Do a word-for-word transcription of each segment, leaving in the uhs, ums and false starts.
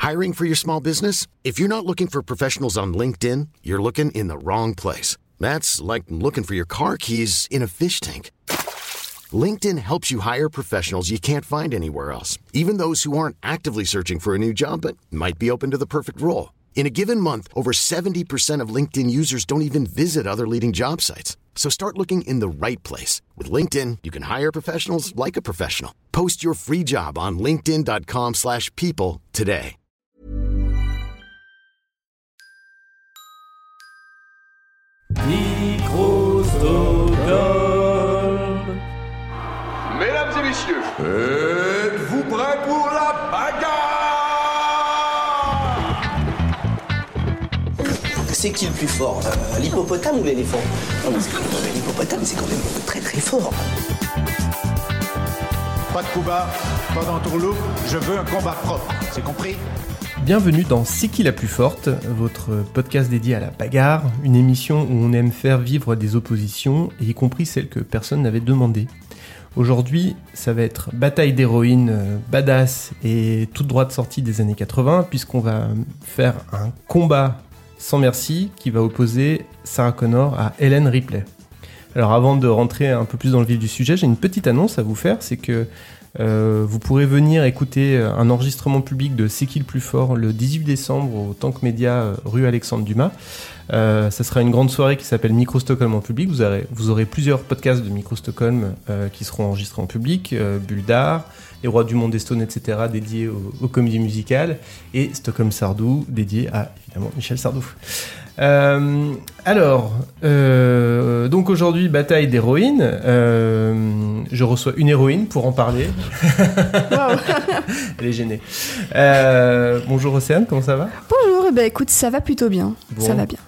Hiring for your small business? If you're not looking for professionals on LinkedIn, you're looking in the wrong place. That's like looking for your car keys in a fish tank. LinkedIn helps you hire professionals you can't find anywhere else, even those who aren't actively searching for a new job but might be open to the perfect role. In a given month, over seventy percent of LinkedIn users don't even visit other leading job sites. So start looking in the right place. With LinkedIn, you can hire professionals like a professional. Post your free job on linkedin dot com slash people today. Microsoft. Mesdames et messieurs, êtes-vous prêts pour la bagarre? C'est qui le plus fort, euh, l'hippopotame ou l'éléphant? Non, mais c'est quand même, l'hippopotame, c'est quand même très très fort. Pas de coup bas, pas d'entourloupe, je veux un combat propre, c'est compris? Bienvenue dans C'est qui la plus forte, votre podcast dédié à la bagarre, une émission où on aime faire vivre des oppositions, y compris celles que personne n'avait demandées. Aujourd'hui, ça va être bataille d'héroïnes euh, badass et toute droite sortie des années quatre-vingts, puisqu'on va faire un combat sans merci qui va opposer Sarah Connor à Ellen Ripley. Alors avant de rentrer un peu plus dans le vif du sujet, j'ai une petite annonce à vous faire, c'est que euh, vous pourrez venir écouter un enregistrement public de C'est qui le plus fort le dix-huit décembre au Tank Média euh, rue Alexandre Dumas. Euh, ça sera une grande soirée qui s'appelle Micro Stockholm en public. Vous aurez, vous aurez plusieurs podcasts de Micro Stockholm euh, qui seront enregistrés en public, euh, Bulle d'art, Les Rois du Monde des Stones, et cetera, dédiés aux, aux comédies musicales, et Stockholm Sardou, dédié à, évidemment, Michel Sardou. Euh, alors, euh, donc aujourd'hui, bataille d'héroïnes. Euh, je reçois une héroïne pour en parler. Wow. Elle est gênée. Euh, bonjour Océane, comment ça va? Bonjour, bah écoute, ça va plutôt bien. Bon. Ça va bien.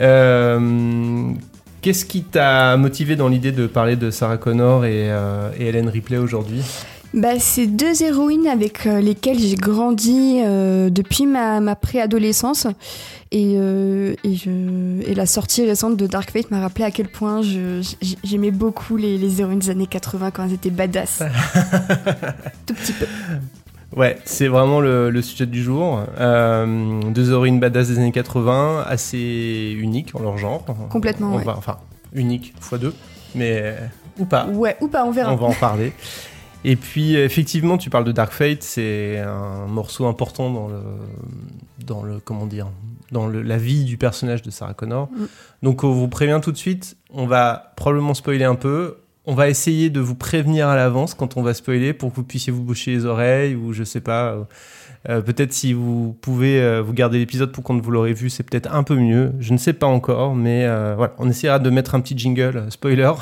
Euh, qu'est-ce qui t'a motivé dans l'idée de parler de Sarah Connor et, euh, et Ellen Ripley aujourd'hui? Bah, c'est deux héroïnes avec euh, lesquelles j'ai grandi euh, depuis ma, ma préadolescence. Et, euh, et, je, et la sortie récente de Dark Fate m'a rappelé à quel point je, j'aimais beaucoup les, les héroïnes des années quatre-vingts quand elles étaient badass. Tout petit peu. Ouais, c'est vraiment le, le sujet du jour. Euh, deux héroïnes badass des années quatre-vingts, assez uniques en leur genre. Complètement, on ouais. va, Enfin, uniques fois deux, mais ou pas. Ouais, ou pas, on verra. On va en parler. Et puis, effectivement, tu parles de Dark Fate, c'est un morceau important dans le, dans le, comment dire, dans le, la vie du personnage de Sarah Connor. Mm. Donc, on vous prévient tout de suite, on va probablement spoiler un peu. On va essayer de vous prévenir à l'avance quand on va spoiler pour que vous puissiez vous boucher les oreilles ou je sais pas. Euh, peut-être si vous pouvez euh, vous garder l'épisode pour quand vous l'aurez vu, c'est peut-être un peu mieux. Je ne sais pas encore, mais euh, voilà, on essaiera de mettre un petit jingle euh, spoiler.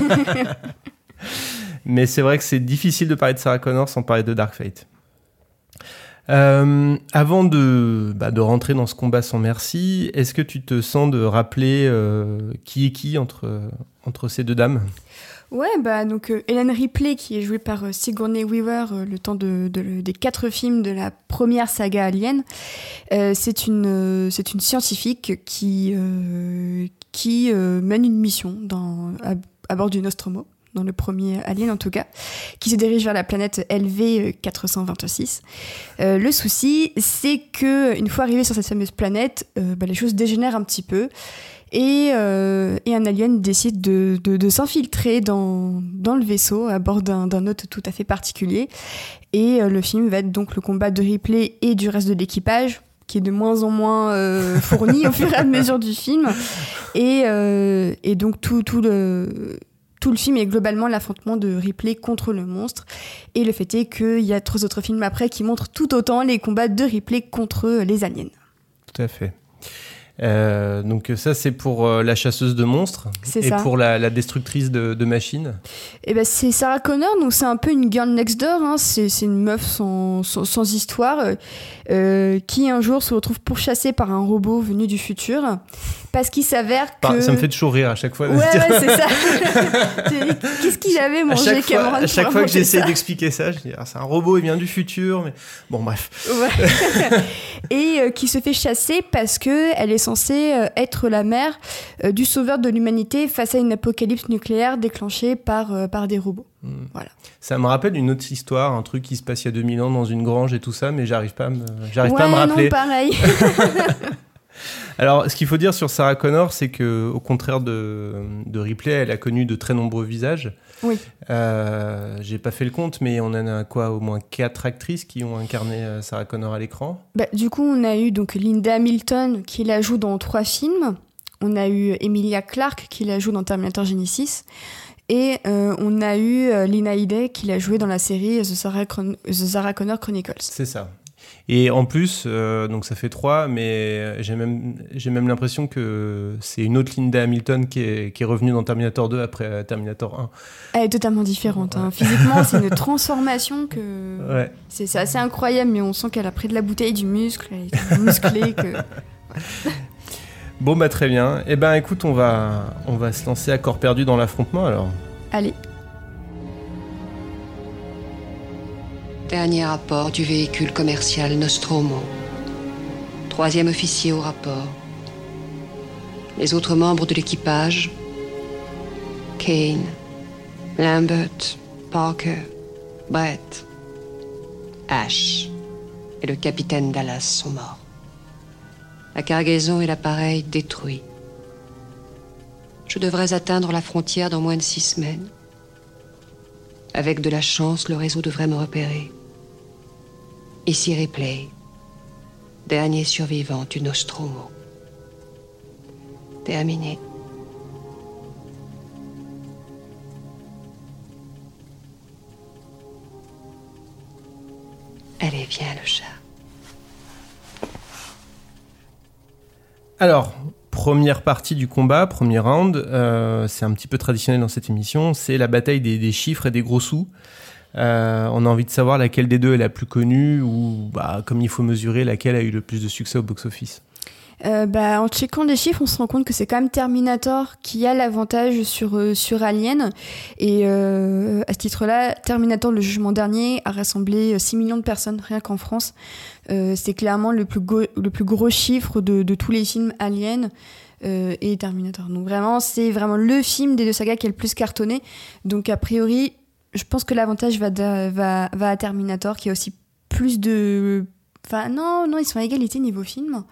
Mais c'est vrai que c'est difficile de parler de Sarah Connor sans parler de Dark Fate. Euh, avant de, bah, de rentrer dans ce combat sans merci, est-ce que tu te sens de rappeler euh, qui est qui entre, entre ces deux dames ? Ouais, bah donc euh, Ellen Ripley qui est jouée par euh, Sigourney Weaver euh, le temps de, de, des quatre films de la première saga Alien. Euh, c'est une euh, c'est une scientifique qui euh, qui euh, mène une mission dans à, à bord du Nostromo, dans le premier Alien en tout cas, qui se dirige vers la planète L V quatre cent vingt-six. Euh, le souci, c'est que une fois arrivé sur cette fameuse planète, euh, bah, les choses dégénèrent un petit peu. Et, euh, et un alien décide de, de, de s'infiltrer dans, dans le vaisseau à bord d'un, d'un hôte tout à fait particulier. Et euh, le film va être donc le combat de Ripley et du reste de l'équipage, qui est de moins en moins euh, fourni au fur et à mesure du film. Et, euh, et donc tout, tout, le, tout le film est globalement l'affrontement de Ripley contre le monstre. Et le fait est qu'il y a trois autres films après qui montrent tout autant les combats de Ripley contre les aliens. Tout à fait. Euh, donc ça c'est pour euh, la chasseuse de monstres. C'est et ça. Pour la, la destructrice de, de machines. Et ben c'est Sarah Connor, donc c'est un peu une girl next door, hein. c'est, c'est une meuf sans, sans, sans histoire euh, qui un jour se retrouve pourchassée par un robot venu du futur parce qu'il s'avère que... Par, ça me fait toujours rire à chaque fois. Ouais, ouais c'est ça. Qu'est-ce qu'il avait mangé à chaque fois, Cameron à chaque fois que j'essaie ça. d'expliquer ça, je dis ah, c'est un robot, il vient du futur, mais bon bref. Ouais. Et euh, qui se fait chasser parce que elle est censée euh, être la mère euh, du sauveur de l'humanité face à une apocalypse nucléaire déclenchée par, euh, par des robots. Mmh. Voilà. Ça me rappelle une autre histoire, un truc qui se passe il y a deux mille ans dans une grange et tout ça, mais j'arrive pas à me, j'arrive ouais, pas à me rappeler. Non, pareil. Alors, ce qu'il faut dire sur Sarah Connor, c'est que, au contraire de, de Ripley, elle a connu de très nombreux visages. Oui. Euh, j'ai pas fait le compte, mais on en a quoi, au moins quatre actrices qui ont incarné Sarah Connor à l'écran. Bah, du coup, on a eu donc Linda Hamilton qui la joue dans trois films. On a eu Emilia Clarke qui la joue dans Terminator Genisys. Et euh, on a eu euh, Lina Headey qui l'a joué dans la série The Sarah, Chron- The Sarah Connor Chronicles. C'est ça. Et en plus, euh, donc ça fait trois, mais j'ai même, j'ai même l'impression que c'est une autre Linda Hamilton qui est, qui est revenue dans Terminator deux après Terminator un. Elle est totalement différente. Hein. Physiquement, c'est une transformation que... Ouais. C'est, c'est assez incroyable, mais on sent qu'elle a pris de la bouteille, du muscle, elle est musclée. Que... Ouais. Bon, bah très bien. Eh ben écoute, on va, on va se lancer à corps perdu dans l'affrontement alors. Allez. Dernier rapport du véhicule commercial Nostromo. Troisième officier au rapport. Les autres membres de l'équipage, Kane, Lambert, Parker, Brett, Ash et le capitaine Dallas sont morts. La cargaison et l'appareil détruits. Je devrais atteindre la frontière dans moins de six semaines. Avec de la chance, le réseau devrait me repérer. Ici Ripley, dernier survivant du Nostromo. Terminé. Allez, viens, le chat. Alors, première partie du combat, premier round, euh, c'est un petit peu traditionnel dans cette émission, c'est la bataille des, des chiffres et des gros sous. Euh, on a envie de savoir laquelle des deux est la plus connue ou, bah, comme il faut mesurer, laquelle a eu le plus de succès au box-office. Euh, bah, en checkant les chiffres, on se rend compte que c'est quand même Terminator qui a l'avantage sur, euh, sur Alien. Et euh, à ce titre-là, Terminator, le jugement dernier, a rassemblé six millions de personnes, rien qu'en France. Euh, c'est clairement le plus, go- le plus gros chiffre de, de tous les films Alien euh, et Terminator. Donc vraiment, c'est vraiment le film des deux sagas qui est le plus cartonné. Donc a priori, je pense que l'avantage va, de, va, va à Terminator, qui a aussi plus de... Enfin non, non, ils sont à égalité niveau film.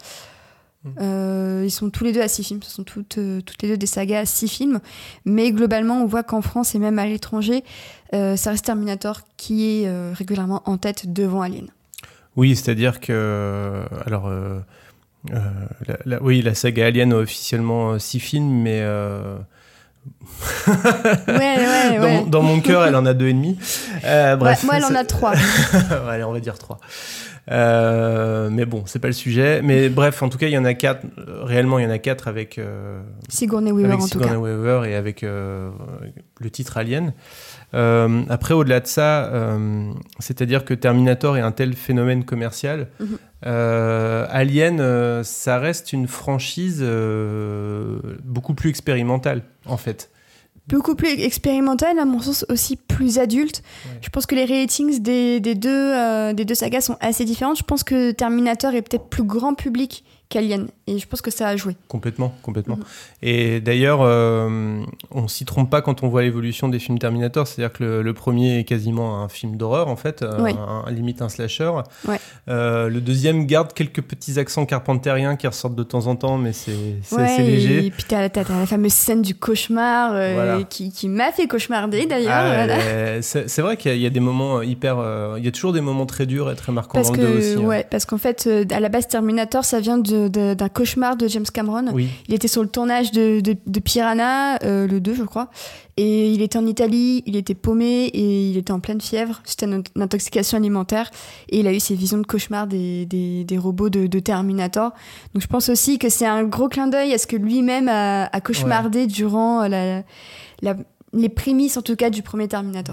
Euh, ils sont tous les deux à six films, ce sont toutes, euh, toutes les deux des sagas à six films, mais globalement on voit qu'en France et même à l'étranger euh, ça reste Terminator qui est euh, régulièrement en tête devant Alien. Oui, c'est-à-dire que alors euh, euh, la, la, oui, la saga Alien a officiellement six films, mais euh... ouais, ouais, dans, ouais. Mon, dans mon cœur elle en a deux et demi. Euh, bref, ouais, moi elle en a trois. Allez, on va dire trois. Euh, mais bon, c'est pas le sujet. Mais bref, en tout cas, il y en a quatre. Réellement, il y en a quatre avec euh, Sigourney Weaver avec en Sigourney tout cas. Weaver et avec euh, le titre Alien. Euh, après, au-delà de ça, euh, c'est-à-dire que Terminator est un tel phénomène commercial. Mm-hmm. Euh, Alien, euh, ça reste une franchise euh, beaucoup plus expérimentale, en fait. Beaucoup plus expérimental, à mon sens aussi plus adulte. Ouais. Je pense que les ratings des, des, deux, euh, des deux sagas sont assez différentes. Je pense que Terminator est peut-être plus grand public qu'Alien. Et je pense que ça a joué. Complètement, complètement. Mmh. Et d'ailleurs, euh, on s'y trompe pas quand on voit l'évolution des films Terminator. C'est-à-dire que le, le premier est quasiment un film d'horreur, en fait, ouais. un, un, limite un slasher. Ouais. Euh, le deuxième garde quelques petits accents carpentériens qui ressortent de temps en temps, mais c'est, c'est ouais, assez léger. Et puis t'as, t'as, t'as la fameuse scène du cauchemar euh, voilà. qui, qui m'a fait cauchemarder, d'ailleurs. Ah, voilà. c'est, c'est vrai qu'il y a, il y a des moments hyper... Euh, il y a toujours des moments très durs et très marquants parce dans que, le deux aussi. Ouais, hein. Parce qu'en fait, à la base, Terminator, ça vient de, de, d'un cauchemar de James Cameron. Oui. Il était sur le tournage de, de, de Piranha, euh, le deux, je crois. Et il était en Italie, il était paumé et il était en pleine fièvre. C'était une, une intoxication alimentaire. Et il a eu ces visions de cauchemar des, des, des robots de, de Terminator. Donc je pense aussi que c'est un gros clin d'œil à ce que lui-même a, a cauchemardé ouais. durant la, la, les prémices, en tout cas, du premier Terminator.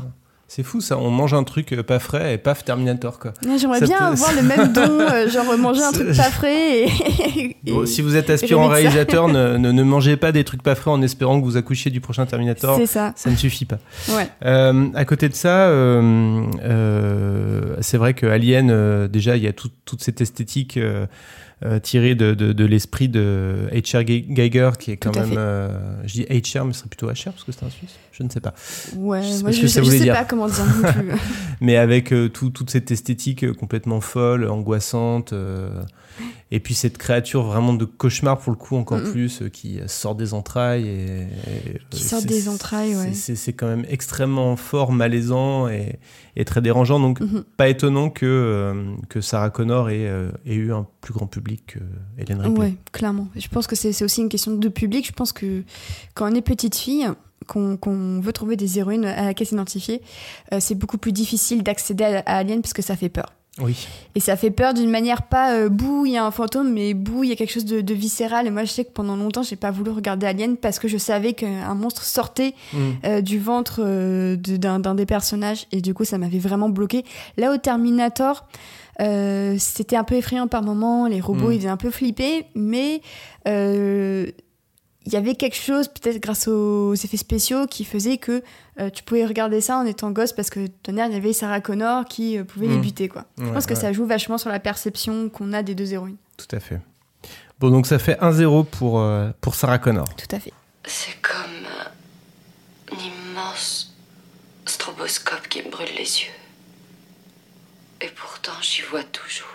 C'est fou ça, on mange un truc pas frais et paf, Terminator quoi. Ouais, j'aimerais ça bien te... avoir le même don, euh, genre manger un truc pas frais et... Bon, et... si vous êtes aspirant réalisateur, ne, ne, ne mangez pas des trucs pas frais en espérant que vous accouchiez du prochain Terminator. C'est ça. Ça ne suffit pas. Ouais. Euh, à côté de ça, euh, euh, c'est vrai que Alien, euh, déjà, il y a tout, toute cette esthétique euh, euh, tirée de, de, de l'esprit de H R. Giger, qui est quand Tout à même... fait. Euh, je dis H R, mais ce serait plutôt H R, parce que c'est un Suisse. Je ne sais pas. Ouais, je sais moi pas ce je, que je, ça je voulait sais dire. pas comment dire non plus. Mais avec euh, tout, toute cette esthétique euh, complètement folle, angoissante, euh, et puis cette créature vraiment de cauchemar pour le coup encore mm-hmm. plus, euh, qui sort des entrailles. Et, et, qui sort des entrailles, ouais. C'est, c'est, c'est quand même extrêmement fort, malaisant et, et très dérangeant, donc mm-hmm. pas étonnant que, euh, que Sarah Connor ait, euh, ait eu un plus grand public que Ellen Ripley. Ouais, clairement. Je pense que c'est, c'est aussi une question de public. Je pense que quand on est petite fille... Qu'on, qu'on veut trouver des héroïnes à laquelle s'identifier, euh, c'est beaucoup plus difficile d'accéder à, à Alien parce que ça fait peur. Oui. Et ça fait peur d'une manière pas euh, bouh, il y a un fantôme, mais bouh, il y a quelque chose de, de viscéral. Et moi, je sais que pendant longtemps, j'ai pas voulu regarder Alien parce que je savais qu'un monstre sortait mm. euh, du ventre euh, de, d'un, d'un des personnages. Et du coup, ça m'avait vraiment bloqué. Là, au Terminator, euh, c'était un peu effrayant par moments. Les robots, mm. ils faisaient un peu flipper, mais... Euh, il y avait quelque chose, peut-être grâce aux effets spéciaux, qui faisait que euh, tu pouvais regarder ça en étant gosse parce que tonnerre, il y avait Sarah Connor qui euh, pouvait mmh. les buter, quoi. Je ouais, pense que ouais. ça joue vachement sur la perception qu'on a des deux héroïnes. Tout à fait. Bon, donc ça fait un zéro pour, euh, pour Sarah Connor. Tout à fait. C'est comme un immense stroboscope qui me brûle les yeux. Et pourtant, j'y vois toujours.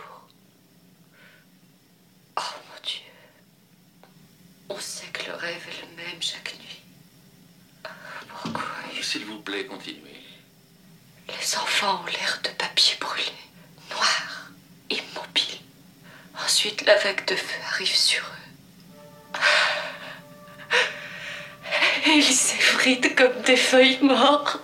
On sait que le rêve est le même chaque nuit. Pourquoi il... S'il vous plaît, continuez. Les enfants ont l'air de papier brûlé, noirs, immobiles. Ensuite, la vague de feu arrive sur eux. Et ils s'effritent comme des feuilles mortes.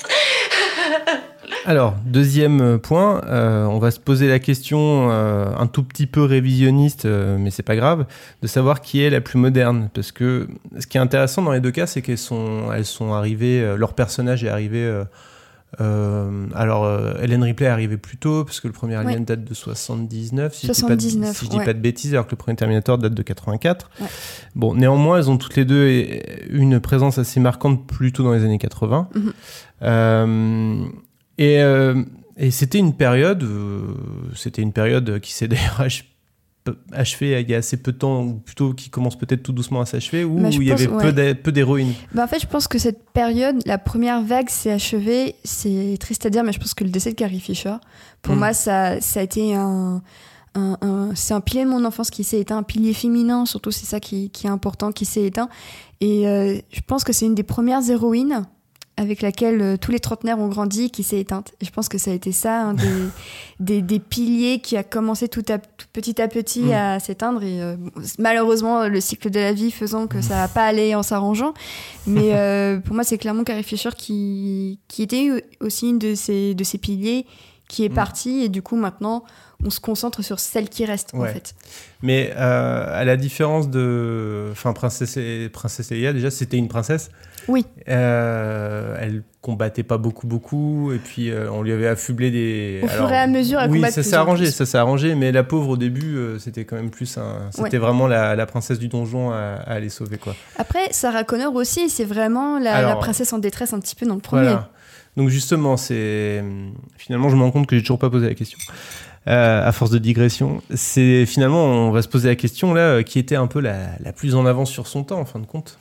Alors, deuxième point, euh, on va se poser la question euh, un tout petit peu révisionniste, euh, mais c'est pas grave, de savoir qui est la plus moderne. Parce que ce qui est intéressant dans les deux cas, c'est qu'elles sont, elles sont arrivées, euh, leur personnage est arrivé... Euh, euh, alors, euh, Ellen Ripley est arrivée plus tôt, parce que le premier Alien ouais. date de soixante-dix-neuf, si soixante-dix-neuf, je dis pas de, si je dis ouais. pas de bêtises, alors que le premier Terminator date de quatre-vingt-quatre. Ouais. Bon, néanmoins, elles ont toutes les deux une présence assez marquante plus tôt dans les années quatre-vingts. Mm-hmm. Euh, Et, euh, et c'était une période, euh, c'était une période qui s'est d'ailleurs ach- achevée il y a assez peu de temps, ou plutôt qui commence peut-être tout doucement à s'achever, où, bah, où il y pense, avait ouais. peu, d'hé- peu d'héroïnes. Bah, en fait, je pense que cette période, la première vague s'est achevée, c'est triste à dire, mais je pense que le décès de Carrie Fisher, pour mmh. moi, ça, ça a été un... Un, un, c'est un pilier de mon enfance qui s'est éteint, un pilier féminin, surtout c'est ça qui, qui est important, qui s'est éteint. Et euh, je pense que c'est une des premières héroïnes avec laquelle euh, tous les trentenaires ont grandi, qui s'est éteinte. Et je pense que ça a été ça, un des, des, des piliers qui a commencé tout, à, tout petit à petit mmh. à s'éteindre. Et euh, malheureusement, le cycle de la vie faisant que ça va pas aller en s'arrangeant. Mais euh, pour moi, c'est clairement Carrie Fisher qui, qui était aussi une de ces, de ces piliers qui est mmh. partie. Et du coup, maintenant... on se concentre sur celle qui reste, ouais. en fait. Mais euh, à la différence de... Enfin, Princesse, Princesse Leia, déjà, c'était une princesse. Oui. Euh, elle combattait pas beaucoup, beaucoup. Et puis, euh, on lui avait affublé des... Au Alors, fur et à mesure, elle oui, combattait ça s'est arrangé, ça s'est arrangé. Mais la pauvre, au début, euh, c'était quand même plus un... C'était ouais. vraiment la, la princesse du donjon à, à aller sauver, quoi. Après, Sarah Connor aussi, c'est vraiment la, Alors, la princesse en détresse un petit peu dans le premier. Voilà. Donc, justement, c'est... Finalement, je me rends compte que j'ai toujours pas posé la question. Euh, à force de digression, c'est finalement on va se poser la question là, qui était un peu la, la plus en avance sur son temps en fin de compte,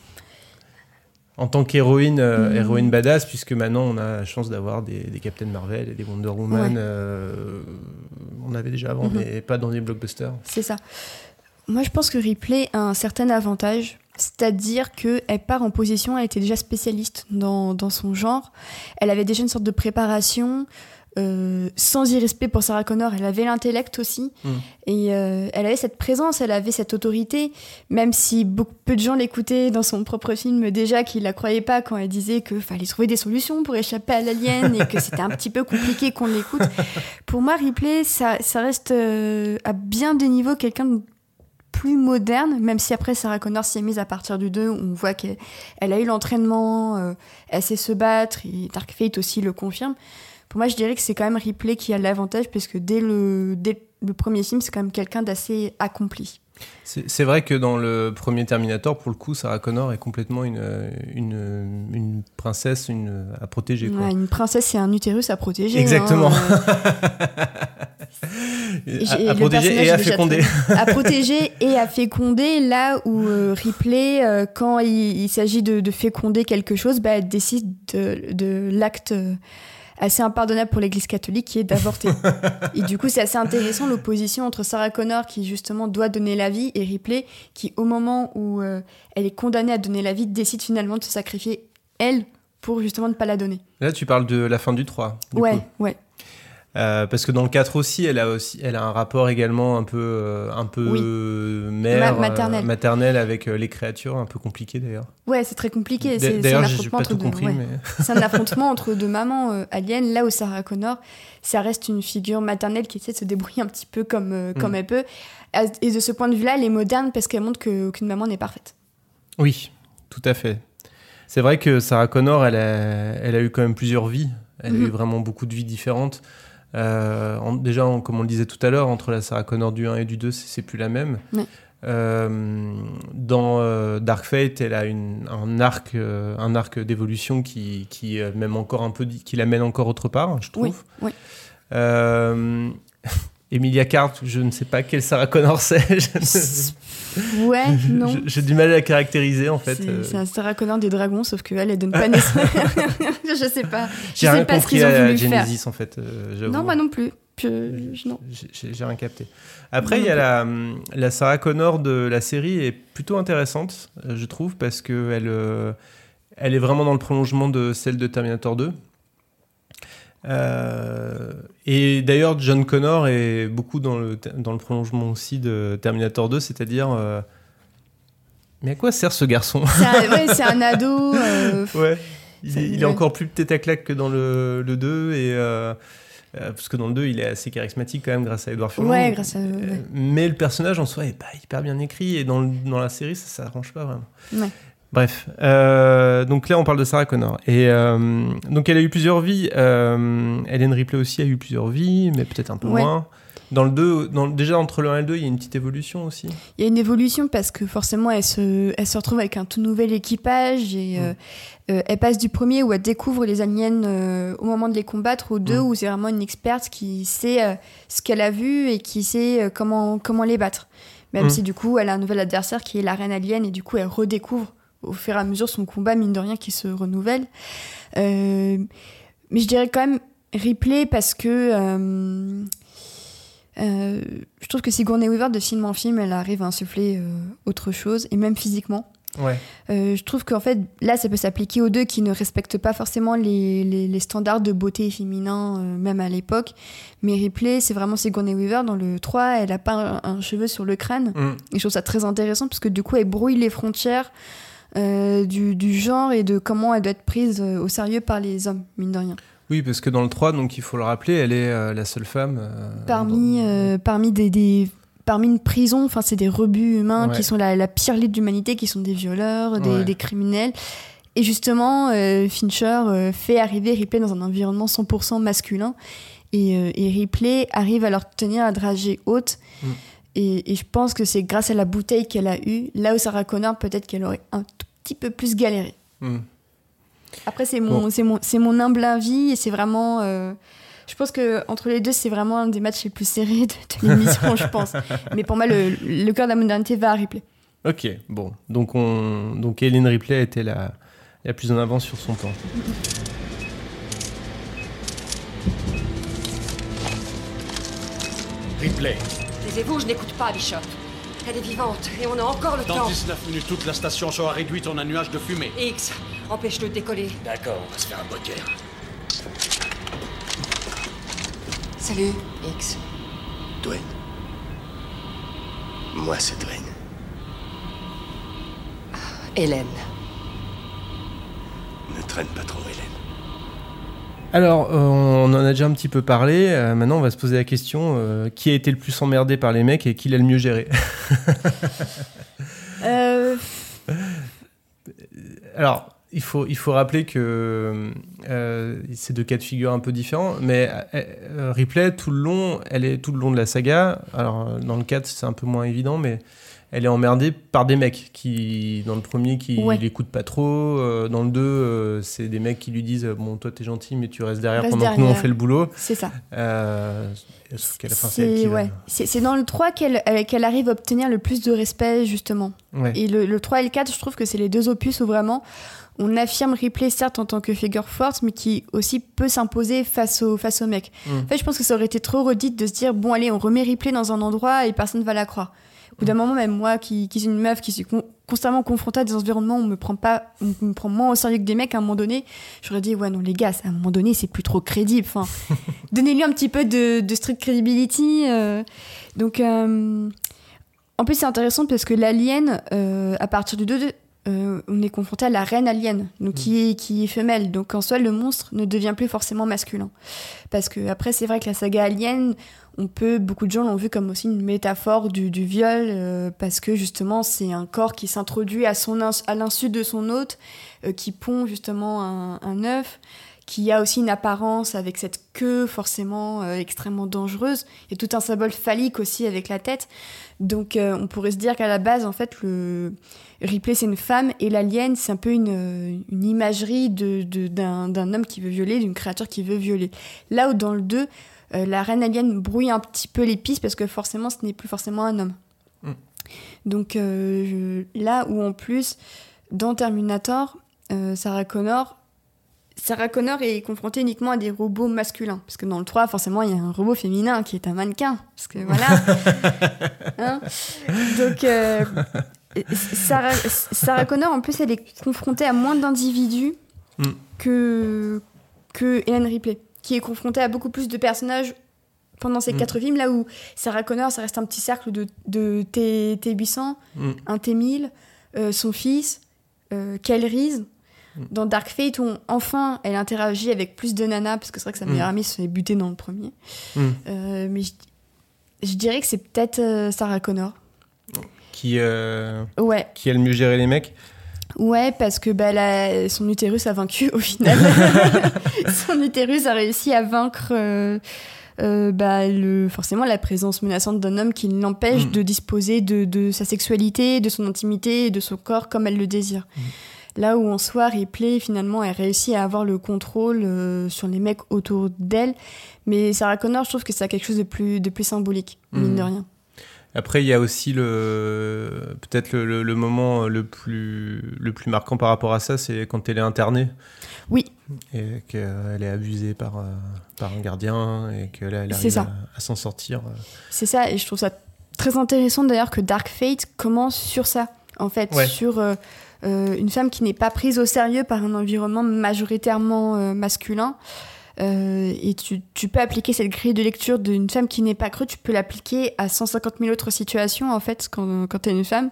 en tant qu'héroïne, euh, mmh. héroïne badass, puisque maintenant on a la chance d'avoir des, des Captain Marvel et des Wonder Woman. Ouais. Euh, on avait déjà avant, mmh. mais pas dans les blockbusters. C'est ça. Moi, je pense que Ripley a un certain avantage. C'est-à-dire qu'elle part en position, elle était déjà spécialiste dans, dans son genre. Elle avait déjà une sorte de préparation. Euh, sans irrespect pour Sarah Connor, elle avait l'intellect aussi mmh. et euh, elle avait cette présence, elle avait cette autorité, même si beaucoup, peu de gens l'écoutaient dans son propre film déjà, qu'ils la croyaient pas quand elle disait qu'il fallait trouver des solutions pour échapper à l'alien et que c'était un petit peu compliqué qu'on l'écoute. Pour moi, Ripley, ça, ça reste euh, à bien des niveaux quelqu'un de plus moderne, même si après Sarah Connor s'y est mise à partir du deux, on voit qu'elle elle a eu l'entraînement, euh, elle sait se battre, et Dark Fate aussi le confirme. Pour moi, je dirais que c'est quand même Ripley qui a l'avantage, parce que dès le, dès le premier film, c'est quand même quelqu'un d'assez accompli. C'est, c'est vrai que dans le premier Terminator, pour le coup, Sarah Connor est complètement une, une, une princesse une, à protéger. Quoi. Ouais, une princesse et un utérus à protéger. Exactement. Hein, euh... à, à protéger et à féconder. Très... à protéger et à féconder, là où euh, Ripley, euh, quand il, il s'agit de, de féconder quelque chose, bah, elle décide de, de l'acte... Euh, assez impardonnable pour l'église catholique, qui est d'avorter. Et du coup, c'est assez intéressant l'opposition entre Sarah Connor, qui justement doit donner la vie, et Ripley, qui au moment où euh, elle est condamnée à donner la vie, décide finalement de se sacrifier, elle, pour justement ne pas la donner. Là, tu parles de la fin du trois. Du ouais, coup. ouais. Euh, parce que dans le quatre aussi, elle a aussi, elle a un rapport également un peu, euh, un peu oui. mère, Ma- maternelle. Euh, maternelle avec euh, les créatures, un peu compliqué d'ailleurs. Ouais, c'est très compliqué. D- c'est, d'ailleurs, c'est un j'ai pas tout deux, compris, ouais. mais c'est un affrontement entre deux mamans euh, aliens. Là où Sarah Connor, ça reste une figure maternelle qui essaie de se débrouiller un petit peu comme euh, comme mm. elle peut. Et de ce point de vue-là, elle est moderne parce qu'elle montre que aucune maman n'est parfaite. Oui, tout à fait. C'est vrai que Sarah Connor, elle a, elle a eu quand même plusieurs vies. Elle mm-hmm. a eu vraiment beaucoup de vies différentes. Euh, en, déjà, en, comme on le disait tout à l'heure, entre la Sarah Connor du un et du deux, c'est, c'est plus la même. Ouais. Euh, dans euh, Dark Fate, elle a une, un, arc, euh, un arc d'évolution qui, qui, euh, même encore un peu, qui l'amène encore autre part, je trouve. Oui, oui. Euh, Emilia Clarke, je ne sais pas quelle Sarah Connor c'est. Je... Ouais, non. J'ai, j'ai du mal à la caractériser, en fait. C'est, euh... c'est un Sarah Connor des dragons, sauf qu'elle, elle donne pas naissance. Je sais pas. Je j'ai sais rien pas compris ce qu'ils ont à voulu Genesis, faire. en fait. Euh, j'avoue. Non, moi non plus. Je, je, non. J'ai, j'ai rien capté. Après, il y a la, la Sarah Connor de la série est plutôt intéressante, je trouve, parce qu'elle euh, elle est vraiment dans le prolongement de celle de Terminator deux. Euh, et d'ailleurs, John Connor est beaucoup dans le, dans le prolongement aussi de Terminator deux, c'est-à-dire... Euh, mais à quoi sert ce garçon ? c'est un, ouais, c'est un ado. Euh, ouais, il est, il est encore plus tête à claque que dans le, le deux, et... Euh, Euh, parce que dans le deux, il est assez charismatique quand même grâce à Edward Furlong. Ouais, grâce à... Ouais. Euh, mais le personnage en soi est pas hyper bien écrit, et dans, le, dans la série, ça ne s'arrange pas vraiment. Ouais. Bref, euh, donc là, on parle de Sarah Connor. Et euh, donc, elle a eu plusieurs vies. Euh, Ellen Ripley aussi a eu plusieurs vies, mais peut-être un peu ouais. moins. Dans le deux, dans, déjà, entre le un et le deux, il y a une petite évolution aussi. Il y a une évolution parce que forcément, elle se, elle se retrouve avec un tout nouvel équipage et mmh. euh, euh, elle passe du premier où elle découvre les aliens euh, au moment de les combattre au deux mmh. où c'est vraiment une experte qui sait euh, ce qu'elle a vu et qui sait euh, comment, comment les battre. Même mmh. si du coup, elle a un nouvel adversaire qui est la reine alien et du coup, elle redécouvre au fur et à mesure son combat, mine de rien, qui se renouvelle. Euh, mais je dirais quand même Ripley parce que... Euh, Euh, je trouve que Sigourney Weaver, de film en film, elle arrive à insuffler euh, autre chose, et même physiquement. Ouais. Euh, je trouve qu'en fait, là, ça peut s'appliquer aux deux qui ne respectent pas forcément les, les, les standards de beauté féminin, euh, même à l'époque. Mais Ripley, c'est vraiment Sigourney Weaver. Dans le trois, elle n'a pas un, un cheveu sur le crâne. Mm. Et je trouve ça très intéressant, parce que du coup, elle brouille les frontières euh, du, du genre et de comment elle doit être prise euh, au sérieux par les hommes, mine de rien. Oui, parce que dans le trois, donc, il faut le rappeler, elle est euh, la seule femme... Euh, parmi, dans... euh, parmi, des, des, parmi une prison, enfin, c'est des rebuts humains ouais. qui sont la, la pire élite de l'humanité, qui sont des violeurs, des, ouais. des criminels. Et justement, euh, Fincher euh, fait arriver Ripley dans un environnement cent pour cent masculin. Et, euh, et Ripley arrive à leur tenir la dragée haute. Mm. Et, et je pense que c'est grâce à la bouteille qu'elle a eue, là où Sarah Connor, peut-être qu'elle aurait un tout petit peu plus galéré. Mm. Après, c'est mon, bon. c'est, mon, c'est mon humble avis et c'est vraiment... Euh, je pense qu'entre les deux, c'est vraiment un des matchs les plus serrés de, de l'émission, je pense. Mais pour moi, le, le cœur de la modernité va à Ripley. Ok, bon. Donc, on, donc Ellen Ripley a été la, la plus en avance sur son temps. Ripley. Taisez-vous, je n'écoute pas, Bishop. Elle est vivante et on a encore le Dans temps. Dans dix-neuf minutes, toute la station sera réduite en un nuage de fumée. X, empêche-le de décoller. D'accord, on va se faire un poker. Salut, X. Dwayne. Moi, c'est Dwayne. Hélène. Ne traîne pas trop, Hélène. Alors, euh, on en a déjà un petit peu parlé. Euh, maintenant, on va se poser la question euh, qui a été le plus emmerdé par les mecs et qui l'a le mieux géré. euh... Alors, il faut, il faut rappeler que euh, c'est deux cas de figure un peu différents, mais euh, Ripley, tout le long, elle est tout le long de la saga. Alors, dans le quatre, c'est un peu moins évident, mais elle est emmerdée par des mecs qui, dans le premier, qui ouais. l'écoutent pas trop. Euh, dans le deux, euh, c'est des mecs qui lui disent bon, toi t'es gentil, mais tu restes derrière reste pendant derrière. que nous on fait le boulot. C'est ça. Euh, sauf qu'à la fin, c'est, c'est elle qui ouais. va... c'est, c'est dans le trois qu'elle, qu'elle arrive à obtenir le plus de respect, justement. Ouais. Et le, le trois et le quatre, je trouve que c'est les deux opus où vraiment on affirme Ripley, certes, en tant que figure forte, mais qui aussi peut s'imposer face aux, face aux mecs. Mm. En fait, je pense que ça aurait été trop redite de se dire bon, allez, on remet Ripley dans un endroit et personne ne va la croire. Au bout d'un moment, même moi, qui, qui suis une meuf, qui suis con- constamment confrontée à des environnements où on me prend pas, on me prend moins au sérieux que des mecs, à un moment donné, j'aurais dit, ouais, non, les gars, à un moment donné, c'est plus trop crédible. Enfin, donnez-lui un petit peu de, de strict credibility. Euh. Donc, euh... en plus, c'est intéressant parce que l'alien, euh, à partir du deux, euh, on est confronté à la reine alien, donc qui est, qui est femelle. Donc, en soi, le monstre ne devient plus forcément masculin. Parce que, après, c'est vrai que la saga Alien, on peut, beaucoup de gens l'ont vu comme aussi une métaphore du, du viol, euh, parce que justement, c'est un corps qui s'introduit à, son ins- à l'insu de son hôte, euh, qui pond justement un, un œuf, qui a aussi une apparence avec cette queue forcément euh, extrêmement dangereuse, et tout un symbole phallique aussi avec la tête. Donc, euh, on pourrait se dire qu'à la base, en fait, le Ripley, c'est une femme, et l'alien, c'est un peu une, une imagerie de, de, d'un, d'un homme qui veut violer, d'une créature qui veut violer. Là où dans le deux, Euh, la reine alien brouille un petit peu les pistes parce que forcément ce n'est plus forcément un homme. Mm. Donc euh, je, là où en plus dans Terminator, euh, Sarah Connor Sarah Connor est confrontée uniquement à des robots masculins, parce que dans le trois forcément il y a un robot féminin qui est un mannequin, parce que voilà. hein Donc euh, Sarah, Sarah Connor en plus elle est confrontée à moins d'individus mm. que, que Ellen Ripley, qui est confrontée à beaucoup plus de personnages pendant ces mmh. quatre films, là où Sarah Connor, ça reste un petit cercle de, de T, T huit cents, mmh. un T mille, euh, son fils, euh, Kyle Reese. Mmh. Dans Dark Fate, on, enfin, elle interagit avec plus de nanas, parce que c'est vrai que sa meilleure mmh. amie se fait buter dans le premier. Mmh. Euh, mais je, je dirais que c'est peut-être euh, Sarah Connor. Qui, euh, ouais. qui a le mieux géré les mecs. Ouais, parce que bah, la, son utérus a vaincu au final. Son utérus a réussi à vaincre euh, euh, bah, le, forcément la présence menaçante d'un homme qui l'empêche mmh. de disposer de, de sa sexualité, de son intimité et de son corps comme elle le désire. Mmh. Là où en soi, Ripley, finalement, elle réussit à avoir le contrôle euh, sur les mecs autour d'elle. Mais Sarah Connor, je trouve que c'est quelque chose de plus, de plus symbolique, mmh. mine de rien. Après, il y a aussi le, peut-être le, le, le moment le plus, le plus marquant par rapport à ça, c'est quand elle est internée. Oui. Et qu'elle est abusée par, par un gardien et qu'elle elle arrive à, à s'en sortir. C'est ça, et je trouve ça très intéressant d'ailleurs que Dark Fate commence sur ça, en fait, ouais. sur euh, euh, une femme qui n'est pas prise au sérieux par un environnement majoritairement euh, masculin. Euh, et tu, tu peux appliquer cette grille de lecture d'une femme qui n'est pas crue, tu peux l'appliquer à cent cinquante mille autres situations en fait quand, quand t'es une femme.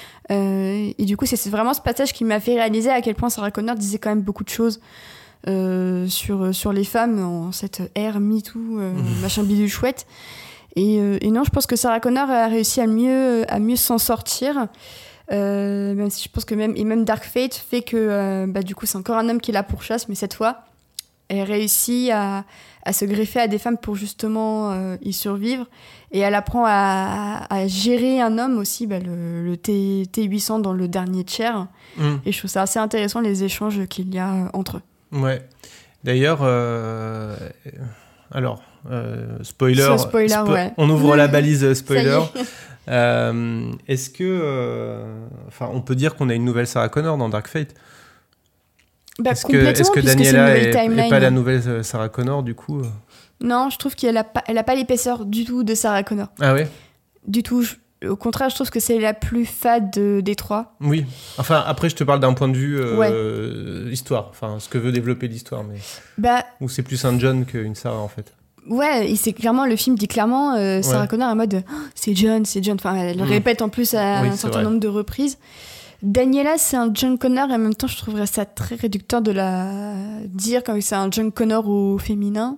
Euh, et du coup c'est, c'est vraiment ce passage qui m'a fait réaliser à quel point Sarah Connor disait quand même beaucoup de choses euh, sur, sur les femmes en cette ère MeToo, euh, mmh. machin bidule chouette. Et, euh, et non, je pense que Sarah Connor a réussi à mieux, à mieux s'en sortir. Euh, même si je pense que même, et même Dark Fate fait que euh, bah, du coup c'est encore un homme qui la pourchasse, mais cette fois elle réussit à, à se greffer à des femmes pour justement euh, y survivre. Et elle apprend à, à, à gérer un homme aussi, bah, le, le T, T huit cents dans le dernier Cher. Mmh. Et je trouve ça assez intéressant, les échanges qu'il y a entre eux. Ouais. D'ailleurs, euh... alors, euh, spoiler, Ce spoiler spo- ouais. on ouvre la balise spoiler. euh, est-ce que... Euh... Enfin, on peut dire qu'on a une nouvelle Sarah Connor dans Dark Fate ? Bah, est-ce que, est-ce que Daniela est, est pas la nouvelle Sarah Connor du coup ? Non, je trouve qu'elle a pas, elle a pas l'épaisseur du tout de Sarah Connor. Ah ouais ? Du tout. Je, au contraire, je trouve que c'est la plus fade de, des trois. Oui. Enfin, après, je te parle d'un point de vue euh, ouais. histoire. Enfin, ce que veut développer l'histoire, mais bah, ou c'est plus un John qu'une Sarah en fait. Ouais, et c'est clairement, le film dit clairement euh, Sarah ouais. Connor en mode oh, c'est John, c'est John. Enfin, elle le mmh. répète en plus à oui, un certain vrai. nombre de reprises. Daniela, c'est un John Connor et en même temps, je trouverais ça très réducteur de la dire comme c'est un John Connor au féminin.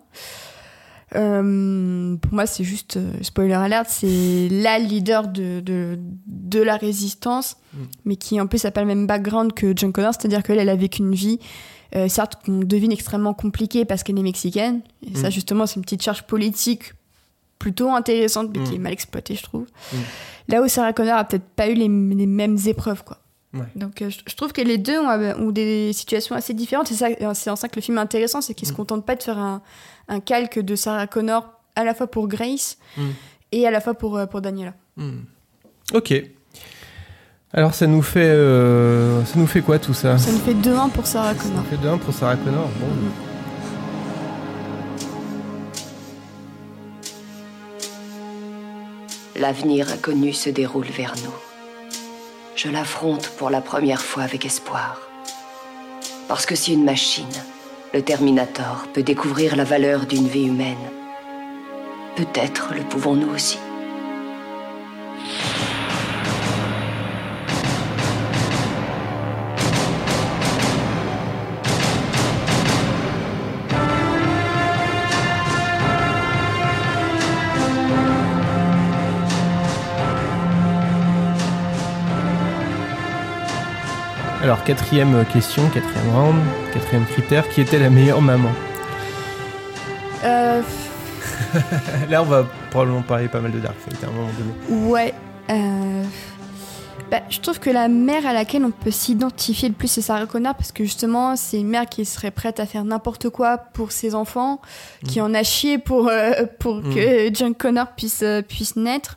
Euh, pour moi, c'est juste, euh, spoiler alert, c'est la leader de, de, de la résistance, mm. mais qui en plus n'a pas le même background que John Connor, c'est-à-dire qu'elle elle a vécu une vie, euh, certes qu'on devine extrêmement compliquée parce qu'elle est mexicaine, et mm. ça justement c'est une petite charge politique plutôt intéressante, mais mm. qui est mal exploitée, je trouve. Mm. Là où Sarah Connor a peut-être pas eu les, les mêmes épreuves, quoi. Ouais. Donc euh, je, je trouve que les deux ont, ont des situations assez différentes. C'est, ça, c'est en ça que le film est intéressant, c'est qu'il ne mm. se contente pas de faire un, un calque de Sarah Connor à la fois pour Grace mm. et à la fois pour, pour Daniela. Mm. Ok. Alors ça nous fait euh, ça nous fait quoi tout ça ? Ça nous fait deux un pour Sarah Connor. Ça nous fait deux un pour Sarah Connor. Bon. Mm. L'avenir inconnu se déroule vers nous. Je l'affronte pour la première fois avec espoir. Parce que si une machine, le Terminator, peut découvrir la valeur d'une vie humaine, peut-être le pouvons-nous aussi. Alors, quatrième question, quatrième round, quatrième critère, qui était la meilleure maman ? euh... Là, on va probablement parler pas mal de Dark Fate à un moment donné. Ouais. Euh... Bah, je trouve que la mère à laquelle on peut s'identifier le plus, c'est Sarah Connor, parce que justement, c'est une mère qui serait prête à faire n'importe quoi pour ses enfants, mmh. qui en a chié pour, euh, pour mmh. que John Connor puisse, euh, puisse naître.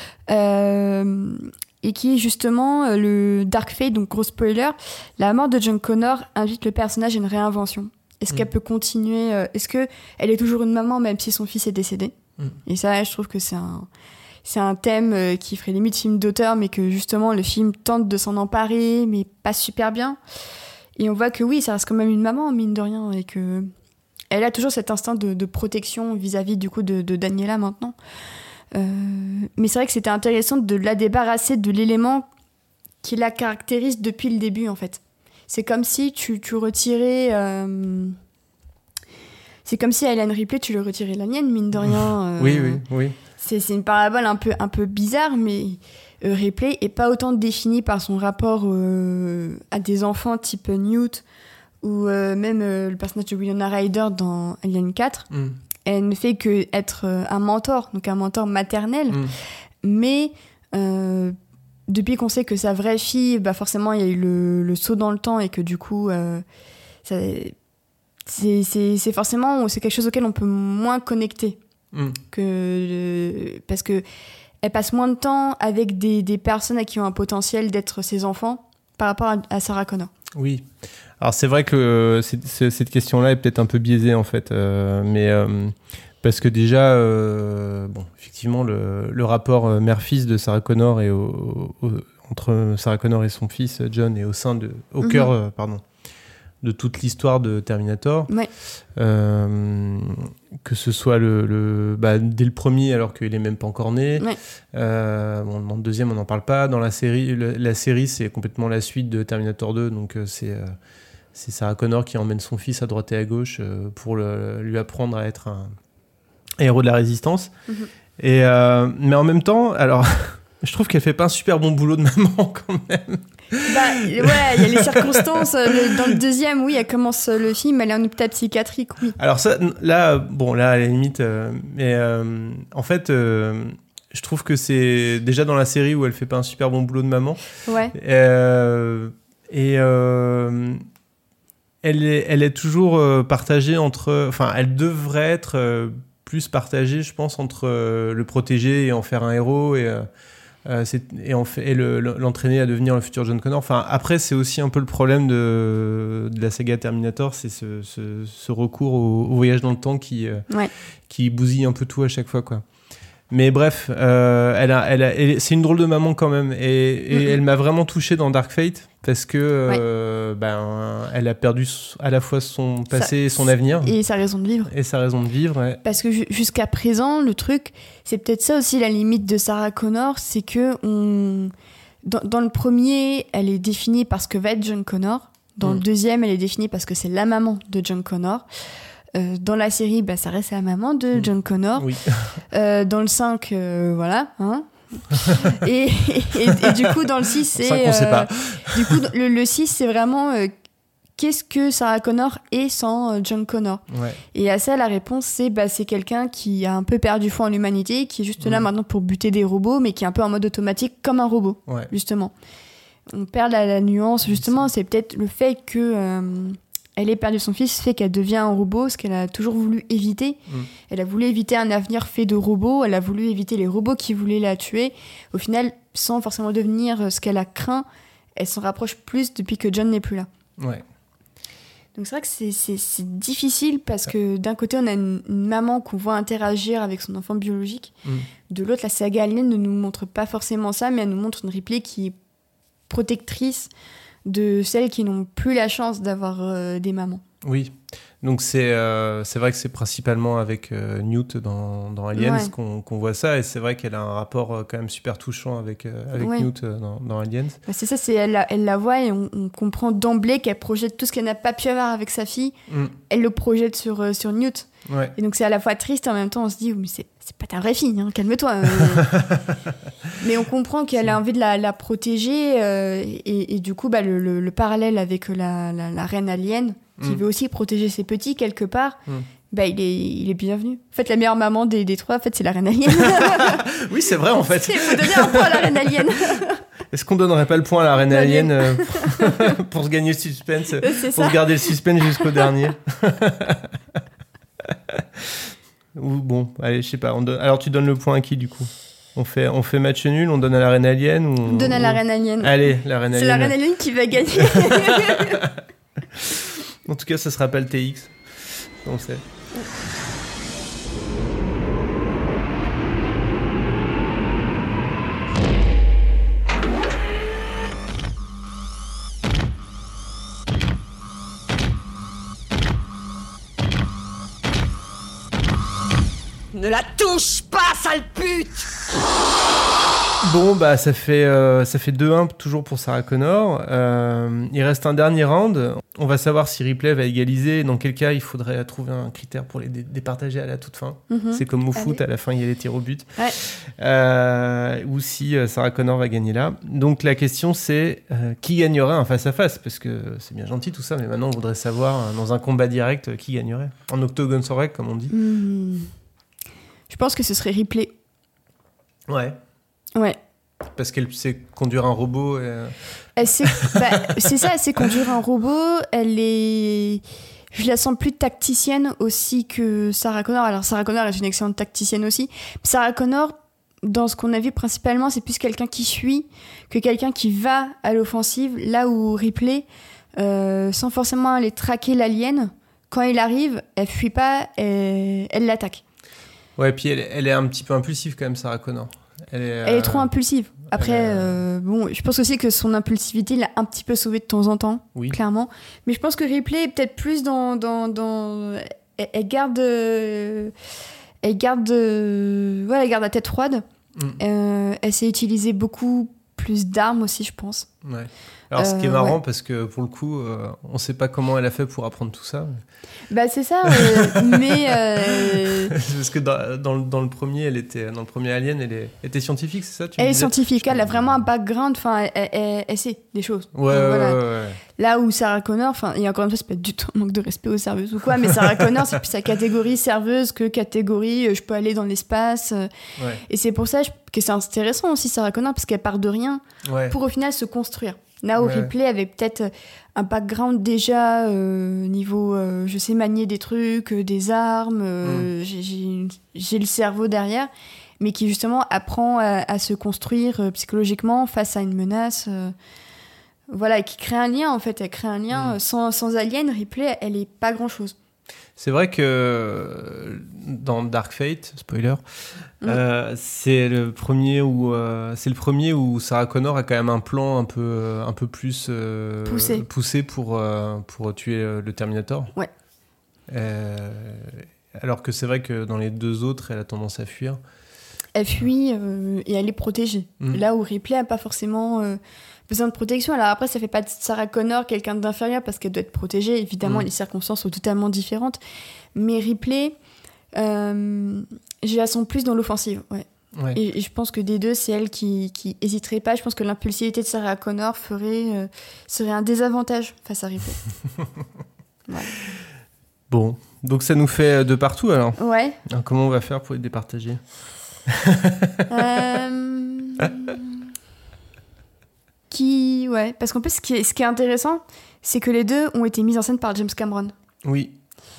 Euh... Et qui est justement euh, le Dark Fate, donc gros spoiler, la mort de John Connor invite le personnage à une réinvention. Est-ce mmh. qu'elle peut continuer euh, Est-ce qu'elle est toujours une maman même si son fils est décédé mmh. Et ça, je trouve que c'est un, c'est un thème euh, qui ferait limite film d'auteur, mais que justement le film tente de s'en emparer, mais pas super bien. Et on voit que oui, ça reste quand même une maman, mine de rien, et que elle a toujours cet instinct de, de protection vis-à-vis du coup de, de Daniela maintenant. Euh, mais c'est vrai que c'était intéressant de la débarrasser de l'élément qui la caractérise depuis le début en fait. C'est comme si tu, tu retirais euh... c'est comme si à Ellen Ripley tu lui retirais la mienne, mine de rien. Euh... oui oui oui c'est, c'est une parabole un peu, un peu bizarre, mais euh, Ripley est pas autant définie par son rapport euh, à des enfants type Newt ou euh, même euh, le personnage de Winona Ryder dans Alien quatre. mm. Elle ne fait qu'être un mentor, donc un mentor maternel. Mmh. Mais euh, depuis qu'on sait que sa vraie fille, bah forcément, il y a eu le, le saut dans le temps et que du coup, euh, ça, c'est, c'est, c'est forcément c'est quelque chose auquel on peut moins connecter. Mmh. Que, euh, parce qu'elle passe moins de temps avec des, des personnes à qui ont un potentiel d'être ses enfants par rapport à, à Sarah Connor. Oui. Alors c'est vrai que c'est, c'est, cette question-là est peut-être un peu biaisée en fait, euh, mais euh, parce que déjà, euh, bon, effectivement, le, le rapport mère-fils de Sarah Connor et au, au, entre Sarah Connor et son fils John est au sein de, au mm-hmm. cœur, euh, pardon, de toute l'histoire de Terminator. Ouais. Euh, que ce soit le, le bah, dès le premier, alors qu'il est même pas encore né. Ouais. Euh, bon, dans le deuxième, on n'en parle pas. Dans la série, le, la série, c'est complètement la suite de Terminator deux, donc euh, c'est euh, c'est Sarah Connor qui emmène son fils à droite et à gauche euh, pour le, lui apprendre à être un héros de la résistance. Mm-hmm. Et, euh, mais en même temps, alors, je trouve qu'elle fait pas un super bon boulot de maman quand même. Bah, ouais, il y a les circonstances. Le, dans le deuxième, oui, elle commence le film, elle est en hôpital psychiatrique, oui. Alors ça, là, bon, là, à la limite, euh, mais euh, en fait... Euh, je trouve que c'est déjà dans la série où elle fait pas un super bon boulot de maman. Ouais. Euh, et euh, elle est, elle est toujours euh, partagée entre. Enfin, elle devrait être euh, plus partagée, je pense, entre euh, le protéger et en faire un héros et, euh, c'est, et, en fait, et le, l'entraîner à devenir le futur John Connor. Enfin, après, c'est aussi un peu le problème de, de la saga Terminator, c'est ce, ce, ce recours au, au voyage dans le temps qui, euh, ouais. qui bousille un peu tout à chaque fois, quoi. Mais bref, euh, elle a, elle a, elle, c'est une drôle de maman quand même, et, et mm-hmm. elle m'a vraiment touché dans Dark Fate parce que euh, ouais. ben, elle a perdu à la fois son passé ça, et son avenir et sa raison de vivre. Et sa raison de vivre. Ouais. Parce que jusqu'à présent, le truc, c'est peut-être ça aussi la limite de Sarah Connor, c'est que on, dans, dans le premier, elle est définie par ce que va être John Connor. Dans mmh. le deuxième, elle est définie parce que c'est la maman de John Connor. Euh, dans la série, bah, ça reste la maman de mmh. John Connor. Oui. Euh, dans le cinq, euh, voilà. Hein. et, et, et, et du coup, dans le six, c'est... cinq, on euh, sait pas. Du coup, le, le six, c'est vraiment... Euh, qu'est-ce que Sarah Connor est sans euh, John Connor ? Ouais. Et à ça, la réponse, c'est bah, c'est quelqu'un qui a un peu perdu foi en l'humanité, qui est juste mmh. là maintenant pour buter des robots, mais qui est un peu en mode automatique, comme un robot, ouais. justement. On perd la, la nuance, justement, c'est peut-être le fait que... Euh, elle ait perdu son fils, fait qu'elle devient un robot, ce qu'elle a toujours voulu éviter. Mmh. Elle a voulu éviter un avenir fait de robots, elle a voulu éviter les robots qui voulaient la tuer. Au final, sans forcément devenir ce qu'elle a craint, elle s'en rapproche plus depuis que John n'est plus là. Ouais. Donc c'est vrai que c'est, c'est, c'est difficile parce que d'un côté, on a une, une maman qu'on voit interagir avec son enfant biologique. Mmh. De l'autre, la saga Alien ne nous montre pas forcément ça, mais elle nous montre une Ripley qui est protectrice de celles qui n'ont plus la chance d'avoir euh, des mamans. Oui, donc c'est, euh, c'est vrai que c'est principalement avec euh, Newt dans, dans Aliens ouais. qu'on, qu'on voit ça, et c'est vrai qu'elle a un rapport euh, quand même super touchant avec, euh, avec ouais. Newt euh, dans, dans Aliens. Bah c'est ça, c'est, elle, la, elle la voit et on, on comprend d'emblée qu'elle projette tout ce qu'elle n'a pas pu avoir avec sa fille, mm. elle le projette sur, euh, sur Newt. Ouais. Et donc c'est à la fois triste et en même temps on se dit, oh, mais c'est, c'est pas ta vraie fille, hein, calme-toi. Euh. Mais on comprend qu'elle a envie de la, la protéger euh, et, et du coup bah, le, le, le parallèle avec la, la, la reine alien qui mm. veut aussi protéger ses petits quelque part, mm. bah, il, est, il est bienvenu. En fait, la meilleure maman des, des trois, en fait, c'est la reine alien. Oui, c'est vrai en fait. Il faut donner un point à la reine alien. Est-ce qu'on donnerait pas le point à la reine alien euh, pour, pour se gagner le suspense, c'est pour ça. se garder le suspense jusqu'au dernier? Ou bon, allez, je sais pas. On donne... Alors, tu donnes le point à qui, du coup? On fait, on fait match nul, on donne à la reine alien ou... On donne à la reine alien. Allez, la reine c'est alien. C'est la reine alien qui va gagner. En tout cas, ça se rappelle T X. On sait. Ne la touche pas, sale pute! Bon, bah, ça fait, euh, ça fait deux un toujours pour Sarah Connor. Euh, il reste un dernier round. On va savoir si Ripley va égaliser. Dans quel cas, il faudrait trouver un critère pour les dé- départager à la toute fin. Mm-hmm. C'est comme au Allez. foot, à la fin, il y a les tirs au but. Ouais. Euh, ou si euh, Sarah Connor va gagner là. Donc, la question, c'est euh, qui gagnerait un face-à-face? Parce que c'est bien gentil tout ça, mais maintenant, on voudrait savoir, dans un combat direct, qui gagnerait. En octogone sans règle, comme on dit. Mmh. Je pense que ce serait Ripley. Ouais. Ouais. Parce qu'elle sait conduire un robot. Et... Elle sait, bah, c'est ça, elle sait conduire un robot. Elle est. Je la sens plus tacticienne aussi que Sarah Connor. Alors, Sarah Connor est une excellente tacticienne aussi. Sarah Connor, dans ce qu'on a vu principalement, c'est plus quelqu'un qui suit que quelqu'un qui va à l'offensive. Là où Ripley, euh, sans forcément aller traquer l'alien, quand il arrive, elle fuit pas, elle, elle l'attaque. Ouais, puis elle, elle est un petit peu impulsive quand même, Sarah Connor. Elle est, elle est trop impulsive. Après, est... euh, bon, je pense aussi que son impulsivité l'a un petit peu sauvée de temps en temps, oui. clairement. Mais je pense que Ripley est peut-être plus dans... dans, dans... Elle, elle garde... Euh... Elle garde... Euh... Ouais, elle garde la tête froide. Mm. Euh, elle sait utiliser beaucoup plus d'armes aussi, je pense. Ouais. Alors, ce qui est marrant, ouais. parce que pour le coup, euh, on ne sait pas comment elle a fait pour apprendre tout ça. Bah, c'est ça, euh, mais... Euh... parce que dans, dans, le, dans le premier, elle était, dans le premier Alien, elle est, était scientifique, c'est ça tu Elle me est disais scientifique, elle a vraiment un background, enfin, elle, elle, elle sait des choses. Ouais, Donc, ouais, voilà. ouais, ouais. Là où Sarah Connor, enfin, et encore une fois, c'est pas du tout un manque de respect aux serveuses ou quoi, mais Sarah Connor, c'est plus sa catégorie serveuse que catégorie euh, je peux aller dans l'espace. Euh, ouais. Et c'est pour ça que c'est intéressant aussi, Sarah Connor, parce qu'elle part de rien ouais. pour au final se construire. Là où ouais. Ripley avait peut-être un background déjà euh, niveau euh, je sais manier des trucs, euh, des armes, euh, mm. j'ai, j'ai, j'ai le cerveau derrière, mais qui justement apprend à, à se construire euh, psychologiquement face à une menace. Euh, voilà, et qui crée un lien en fait. Elle crée un lien. Mm. Sans, sans Alien, Ripley, elle est pas grand-chose. C'est vrai que dans Dark Fate, spoiler, mmh. euh, c'est le premier où euh, c'est le premier où Sarah Connor a quand même un plan un peu un peu plus euh, poussé. poussé pour euh, pour tuer le Terminator. Ouais. Euh, alors que c'est vrai que dans les deux autres, elle a tendance à fuir. elle fuit euh, et elle est protégée. Mmh. Là où Ripley n'a pas forcément euh, besoin de protection. Alors après, ça fait pas de Sarah Connor quelqu'un d'inférieur parce qu'elle doit être protégée. Évidemment, mmh. les circonstances sont totalement différentes. Mais Ripley, euh, je la sens plus dans l'offensive, ouais. Ouais. Et, et je pense que des deux, c'est elle qui, qui hésiterait pas. Je pense que l'impulsivité de Sarah Connor ferait, euh, serait un désavantage face à Ripley. Ouais. Bon, donc ça nous fait de partout alors. Ouais. Alors, comment on va faire pour les départager euh... Qui, ouais, parce qu'en plus, ce qui est, ce qui est intéressant, c'est que les deux ont été mis en scène par James Cameron. Oui.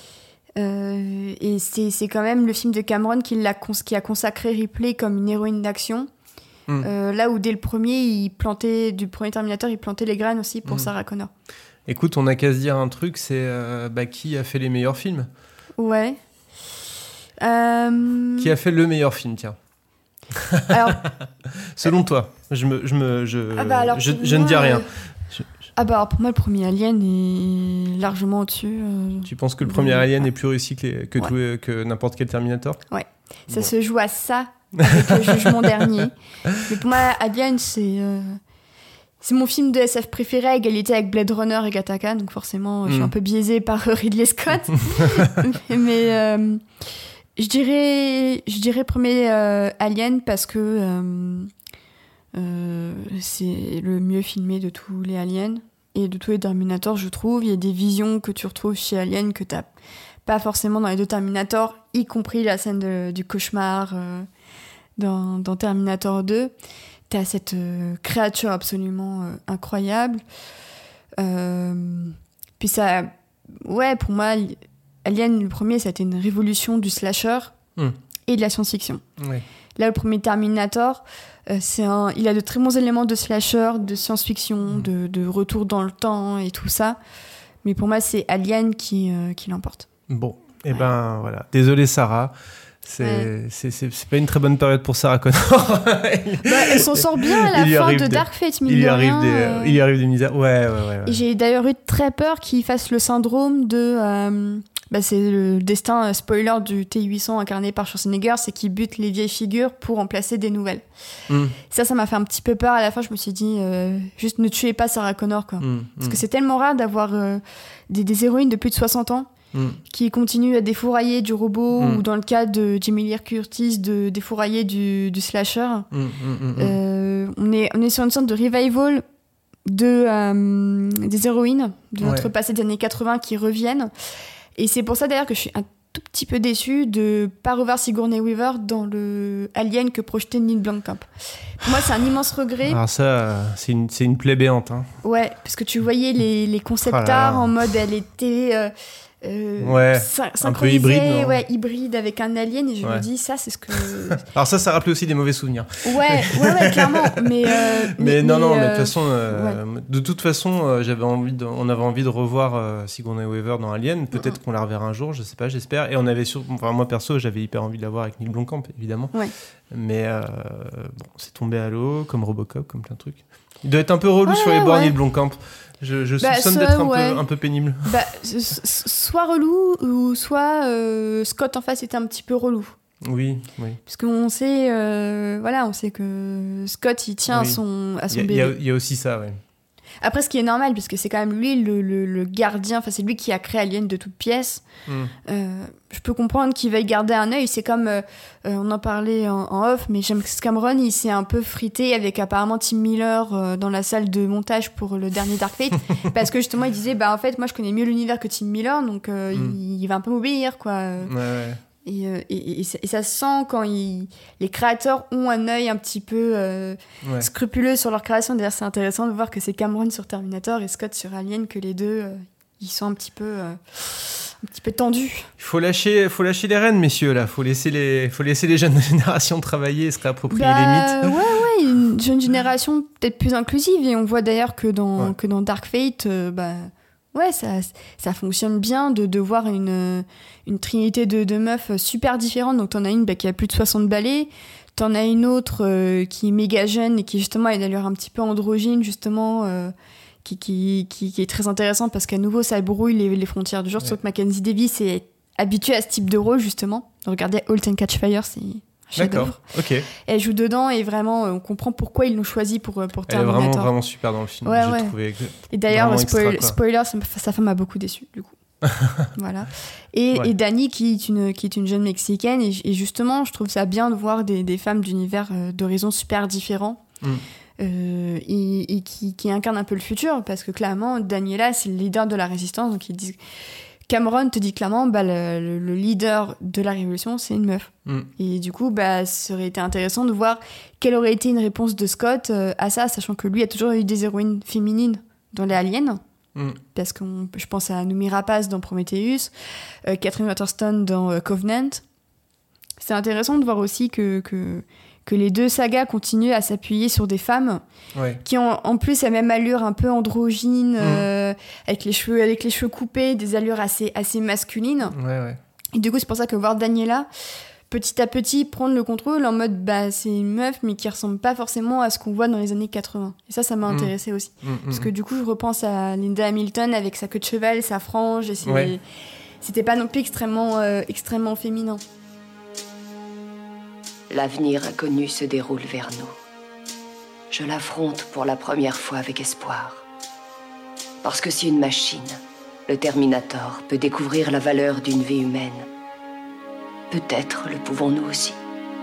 Euh, et c'est, c'est quand même le film de Cameron qui, l'a cons- qui a consacré Ripley comme une héroïne d'action. Mm. Euh, là où dès le premier, il plantait, du premier Terminator, il plantait les graines aussi pour mm. Sarah Connor. Écoute, on n'a qu'à se dire un truc, c'est euh, bah, qui a fait les meilleurs films ? Ouais. Euh... Qui a fait le meilleur film, tiens. Alors, selon toi, je me, je me, je, ah bah alors, je, je moi, ne dis rien. Euh... Je... Ah bah alors pour moi, le premier Alien est largement au-dessus. Euh... Tu penses que le premier Alien est plus réussi que, les, que, ouais. tout, que n'importe quel Terminator ? Ouais. Ça bon. se joue à ça avec le jugement dernier. Mais pour moi, Alien, c'est. Euh... C'est mon film de S F préféré à égalité avec Blade Runner et Gattaca, donc forcément, mm. je suis un peu biaisée par Ridley Scott. Mais euh, je dirais, je dirais premier euh, Alien parce que euh, euh, c'est le mieux filmé de tous les Aliens et de tous les Terminators, je trouve. Il y a des visions que tu retrouves chez Alien que tu n'as pas forcément dans les deux Terminators, y compris la scène de, du cauchemar euh, dans, dans Terminator deux. T'as cette euh, créature absolument euh, incroyable. Euh, puis ça... Ouais, pour moi, Alien, le premier, ça a été une révolution du slasher mm. et de la science-fiction. Ouais. Là, le premier Terminator, euh, c'est un, il a de très bons éléments de slasher, de science-fiction, mm. de, de retour dans le temps et tout ça. Mais pour moi, c'est Alien qui, euh, qui l'emporte. Bon, et ouais. ben voilà. Désolée, Sarah. C'est, ouais. c'est, c'est, c'est pas une très bonne période pour Sarah Connor. Bah, elle s'en sort bien à la fin de des, Dark Fate, mine il, de arrive rien, des, euh... il y arrive des misères. Ouais, ouais, ouais, ouais. Et j'ai d'ailleurs eu très peur qu'il fasse le syndrome de... Euh, bah, c'est le destin euh, spoiler du T huit cents incarné par Schwarzenegger, c'est qu'il bute les vieilles figures pour en placer des nouvelles. Mm. Ça, ça m'a fait un petit peu peur. À la fin, je me suis dit, euh, juste ne tuez pas Sarah Connor, quoi. Mm. Parce mm. que c'est tellement rare d'avoir euh, des, des héroïnes de plus de soixante ans Mm. qui continue à défourailler du robot mm. ou dans le cas de Jamie Lee Curtis de défourailler du, du slasher. Mm, mm, mm, euh, on, est, on est sur une sorte de revival de, euh, des héroïnes de notre ouais. passé des années quatre-vingts qui reviennent. Et c'est pour ça d'ailleurs que je suis un tout petit peu déçue de ne pas revoir Sigourney Weaver dans le Alien que projetait Neil Blomkamp. Pour moi, c'est un immense regret. Alors ça, c'est une, c'est une plaie béante. Hein. Ouais, parce que tu voyais les, les concept oh art en mode elle était... Euh, Euh, ouais, un peu hybride, non ouais, hybride avec un alien et je ouais. me dis ça c'est ce que alors ça ça rappelait aussi des mauvais souvenirs ouais ouais ouais clairement mais euh, mais, mais non mais, non euh, mais de toute façon euh, ouais. de toute façon euh, j'avais envie de, on avait envie de revoir euh, Sigourney Weaver dans Alien, peut-être mm-hmm. qu'on la reverra un jour, je sais pas, j'espère, et on avait sur... enfin moi perso j'avais hyper envie de la voir avec Neil Blomkamp évidemment ouais. mais euh, bon c'est tombé à l'eau comme Robocop, comme plein de trucs. Il doit être un peu relou ouais, sur les bords ouais. Neil Blomkamp. Je, je bah, soupçonne d'être un, ouais. peu, un peu pénible. Bah, soit relou, ou soit euh, Scott en face était un petit peu relou. Oui, oui. Parce qu'on sait, euh, voilà, on sait que Scott, il tient oui. à son, à son y a, bébé. Il y a, il y a aussi ça, oui. Après, ce qui est normal, puisque c'est quand même lui le, le, le gardien, enfin c'est lui qui a créé Alien de toutes pièces. Mm. Euh, je peux comprendre qu'il veuille garder un œil. C'est comme, euh, on en parlait en, en off, mais James Cameron, il s'est un peu frité avec apparemment Tim Miller euh, dans la salle de montage pour le dernier Dark Fate, parce que justement il disait, bah en fait moi je connais mieux l'univers que Tim Miller, donc euh, mm. il, il va un peu m'obéir, quoi. Ouais, ouais. Et, euh, et, et, et ça se sent quand il, les créateurs ont un œil un petit peu euh, ouais. scrupuleux sur leur création. D'ailleurs, c'est intéressant de voir que c'est Cameron sur Terminator et Scott sur Alien, que les deux, euh, ils sont un petit peu, euh, un petit peu tendus. Il faut lâcher, faut lâcher les rênes, messieurs, là. Il faut laisser les, faut laisser les jeunes générations travailler et se réapproprier bah, les mythes. Ouais, ouais, une jeune génération peut-être plus inclusive. Et on voit d'ailleurs que dans, ouais. que dans Dark Fate, euh, bah, ouais, ça, ça fonctionne bien de, de voir une, une trinité de, de meufs super différentes. Donc, t'en as une bah, qui a plus de soixante balais. T'en as une autre euh, qui est méga jeune et qui, justement, a une allure un petit peu androgyne, justement, euh, qui, qui, qui, qui est très intéressante parce qu'à nouveau, ça brouille les, les frontières du genre. Ouais. Sauf que Mackenzie Davis est habituée à ce type de rôle, justement. Regardez Halt and Catch Fire, c'est chef-d'œuvre. Ok. Et elle joue dedans et vraiment, on comprend pourquoi ils l'ont choisi pour, pour Elle est Terminator. vraiment, vraiment super dans le film. Ouais, J'ai ouais. trouvé et d'ailleurs, vraiment spoil- extra, spoiler, sa, sa femme m'a beaucoup déçue, du coup. Voilà. Et, Ouais. et Dani, qui est, une, qui est une jeune Mexicaine, et, et justement, je trouve ça bien de voir des, des femmes d'univers euh, d'horizons super différents. Mm. Euh, et, et qui, qui incarnent un peu le futur, parce que clairement, Daniela, c'est le leader de la résistance, donc ils disent... Cameron te dit clairement, bah, le, le- le leader de la révolution, c'est une meuf. Mm. Et du coup, bah, ça aurait été intéressant de voir quelle aurait été une réponse de Scott euh, à ça, sachant que lui a toujours eu des héroïnes féminines dans les Aliens. Mm. Parce que je pense à Noomi Rapace dans Prometheus, euh, Catherine Waterston dans euh, Covenant. C'est intéressant de voir aussi que, que, que les deux sagas continuent à s'appuyer sur des femmes Ouais. qui ont en plus la même allure un peu androgyne, Mm. euh, avec, les cheveux, avec les cheveux coupés, des allures assez, assez masculines. Ouais, ouais. Et du coup, c'est pour ça que voir Daniela, petit à petit, prendre le contrôle en mode, bah, c'est une meuf, mais qui ressemble pas forcément à ce qu'on voit dans les années quatre-vingts. Et ça, ça m'a Mm. intéressée aussi. Mm, mm, Parce que du coup, je repense à Linda Hamilton avec sa queue de cheval, sa frange, et c'est- Ouais. c'était pas non plus extrêmement, euh, extrêmement féminin. L'avenir inconnu se déroule vers nous. Je l'affronte pour la première fois avec espoir. Parce que si une machine, le Terminator, peut découvrir la valeur d'une vie humaine, peut-être le pouvons-nous aussi.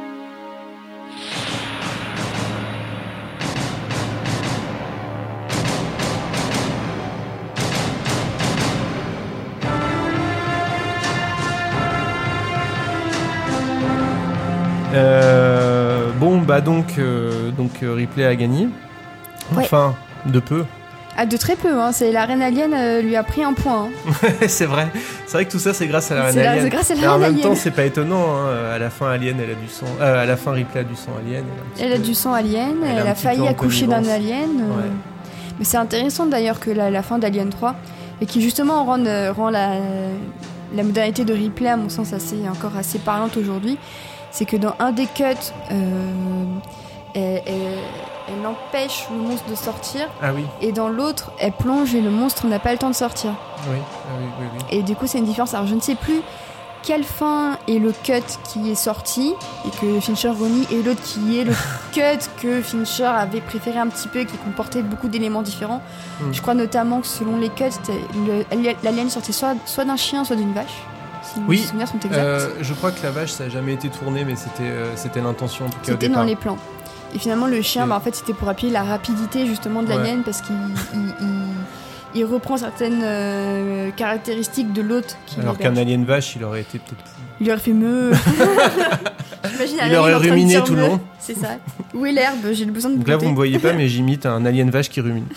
Euh, bon, bah donc, euh, donc euh, Ripley a gagné. Ouais. Enfin, de peu. Ah, de très peu, hein. C'est la reine alien euh, lui a pris un point. Hein. C'est vrai. C'est vrai que tout ça, c'est grâce à la reine C'est la- alien. c'est grâce à la Mais en reine même alien. temps, c'est pas étonnant. Hein. À la fin, Alien, elle a du sang. Euh, à la fin, Ripley a du sang alien. Elle a, un petit Elle a peu- du sang alien, Elle a elle, un a petit failli peu en accoucher d'un connivence. alien. euh. Ouais. Mais c'est intéressant d'ailleurs que la, la fin d'Alien trois, et qui justement rend, euh, rend la, la modernité de Ripley, à mon sens, assez, encore assez parlante aujourd'hui, c'est que dans un des cuts, euh, elle, elle- elle empêche le monstre de sortir, Ah oui, et dans l'autre, elle plonge et le monstre n'a pas le temps de sortir. oui, ah oui, oui, oui. Et du coup, c'est une différence. Alors, je ne sais plus quelle fin est le cut qui est sorti et que Fincher renie, et l'autre qui est le cut que Fincher avait préféré un petit peu, qui comportait beaucoup d'éléments différents. Mm. Je crois notamment que selon les cuts, c'était le- l'alien sortait soit, soit d'un chien, soit d'une vache. Si Oui, mes souvenirs sont exacts. Euh, je crois que la vache, ça a jamais été tourné, mais c'était, euh, c'était l'intention en tout cas au C'était départ. dans les plans. Et finalement, le chien, Et- bah, en fait, c'était pour appuyer la rapidité justement de Ouais. l'alien, parce qu'il il, il- il reprend certaines euh, caractéristiques de l'autre. qui Alors l'héberge. qu'un alien vache, il aurait été peut-être. Il aurait fait meu. J'imagine un Il alien aurait en train de ruminé dire tout le meu. long. C'est ça. Où est l'herbe? J'ai le besoin de Donc là, vous goûter. me voyez pas, mais j'imite un alien vache qui rumine.